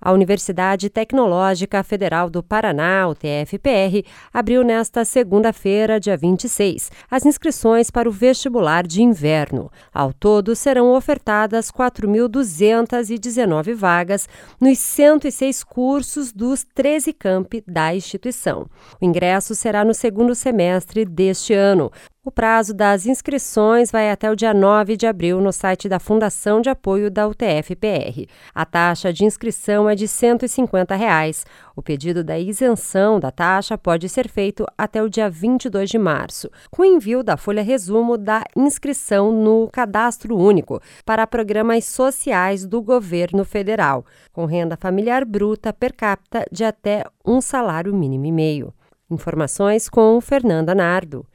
A Universidade Tecnológica Federal do Paraná, UTF-PR, abriu nesta segunda-feira, dia 26, as inscrições para o vestibular de inverno. Ao todo, serão ofertadas 4.219 vagas nos 106 cursos dos 13 campi da instituição. O ingresso será no segundo semestre deste ano. O prazo das inscrições vai até o dia 9 de abril no site da Fundação de Apoio da UTF-PR. A taxa de inscrição é de R$ 150. O pedido da isenção da taxa pode ser feito até o dia 22 de março, com envio da folha resumo da inscrição no Cadastro Único para programas sociais do governo federal, com renda familiar bruta per capita de até um salário mínimo e meio. Informações com Fernanda Nardo.